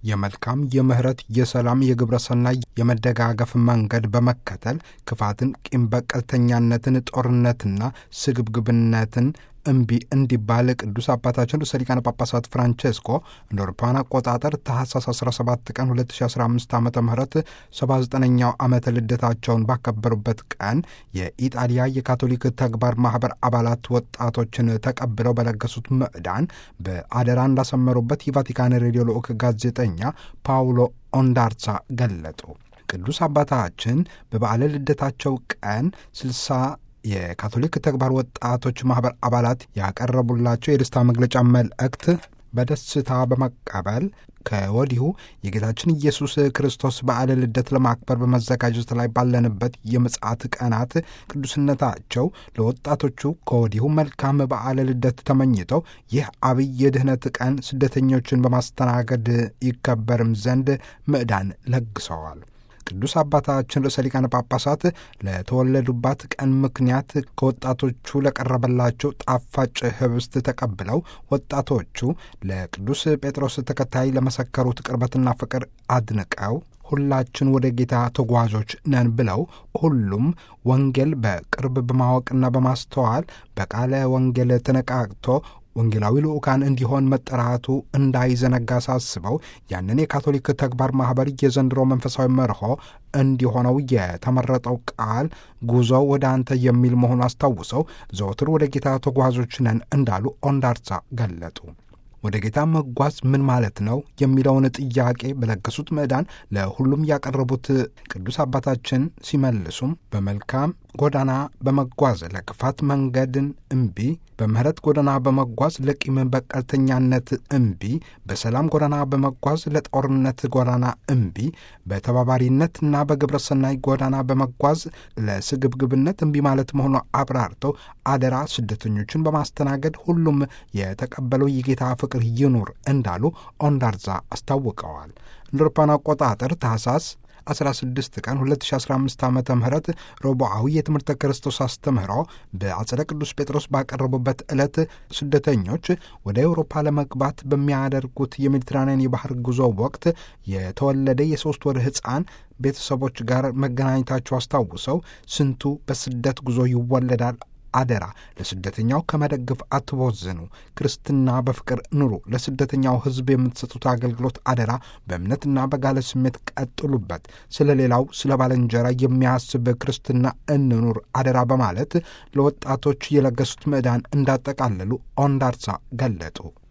የመልካም የምህረት የሰላም የግብረ ሰናይ የመደጋገፍ መንገድ በመከተል ክፋትን ቂም በቀልተኛነትን ጦርነትና ስግብግብነትን እምቢ እንዲባል ቅዱስ አባታችን ርዕሰ ሊቃነ ጳጳሳት ፍራንቼስኮ እንደ አውሮፓውያን አቆጣጠር ታኅሳስ 17 ቀን 2015 ዓ.ም 79ኛው ዓመተ ልደታቸውን ባከበሩበት ቀን የኢጣሊያ የካቶሊክ ተግባር ማኅበር አባላት ወጣቶችን ተቀብለው በለገሱት ምዕዳን በአደራ እንዳሰመሩበት የቫቲካን ሬዲዮ ልዑክ ጋዜጠኛ ፓውሎ ኦንዳርሳ ገለጡ። ቅዱስ አባታችን በበዓለ ልደታቸው ቀን 60 የካቶሊክ ተግባር ወጣቶች ማኅበር አባላት ያቀረቡላቸው የደስታ መግለጫ መልእክት በደስታ በመቀበል ከወዲሁ የጌታችን ኢየሱስ ክርስቶስ በዓለ ልደት ለማክበር በመዘጋጀት ላይ ባለንበት የምጽአት ቀናት ቅዱስነታቸው ለወጣቶቹ ከወዲሁ መልካም በዓለ ልደት ተመኝተው ይህ አብይ የድኅነት ቀን ስደተኞችን በማስተናገድ ይከበርም ዘንድ ምዕዳን ለግሰዋል። ቅዱስ አባታችን ርዕሰ ሊቃነ ጳጳሳት ለተወለዱባት ቀን ምክንያት ከወጣቶቹ ለቀረበላቸው ጣፋጭ ህብስት ተቀብለው ወጣቶቹ ለቅዱስ ጴጥሮስ ተከታይ ለመሰከሩት ቅርበትና ፍቅር አድንቀው ሁላችን ወደ ጌታ ተጓዦች ነን ብለው ሁሉም ወንጌል በቅርብ በማወቅና በማስተዋል በቃለ ወንጌል ተነቃቅቶ ወንጌላዊ ልዑካን እንዲሆን መጠራቱ እንዳይዘነጋ ሳስበው ያንን የካቶሊክ ተግባር ማኅበር የዘንድሮ መንፈሳዊ መርሆ እንዲሆነው የተመረጠው ቃል ጉዞ ወደ አንተ የሚል መሆኑ አስታውሰው ዘወትር ወደ ጌታ ተጓዦች ነን እንዳሉ ኦንዳርሳ ገለጡ። ወደ ጌታ መጓዝ ምን ማለት ነው የሚለውን ጥያቄ በለገሱት ምዕዳን ለሁሉም ያቀረቡት ቅዱስ አባታችን ሲመልሱም በመልካም ጎዳና በመጓዝ ለክፋት መንገድን እምቢ፣ በምህረት ጎዳና በመጓዝ ለቂም በቀልተኛነት እምቢ፣ በሰላም ጎዳና በመጓዝ ለጦርነት ጎዳና እምቢ፣ በተባባሪነትና በግብረ ሰናይ ጎዳና በመጓዝ ለስግብግብነት እምቢ ማለት መሆኑ አብራርተው አደራ ስደተኞችን በማስተናገድ ሁሉም የተቀበለው የጌታ ፍቅር ይኑር እንዳሉ ኦንዳርዛ አስታውቀዋል። እንደ አውሮፓውያን አቆጣጠር ታኅሳስ 16 ቀን 2015 ዓ.ም ረቡዓዊ የትምህርተ ክርስቶስ አስተምህሮ በአጸደ ቅዱስ ጴጥሮስ ባቀረቡበት ዕለት ስደተኞች ወደ አውሮፓ ለመግባት በሚያደርጉት የሜዲትራንያን የባህር ጉዞ ወቅት የተወለደ የ3 ወር ሕፃን ቤተሰቦች ጋር መገናኘታቸው አስታውሰው ስንቱ በስደት ጉዞ ይወለዳል፣ አደራ ለስደተኛው ከመደገፍ አትቦዝኑ፣ ክርስትና በፍቅር ኑሩ፣ ለስደተኛው ሕዝብ የምትሰጡት አገልግሎት አደራ በእምነትና በጋለ ስሜት ቀጥሉበት፣ ስለ ሌላው ስለ ባልንጀራ የሚያስብ ክርስትና እንኑር አደራ በማለት ለወጣቶች የለገሱት ምዕዳን እንዳጠቃለሉ ኦንዳርሳ ገለጡ።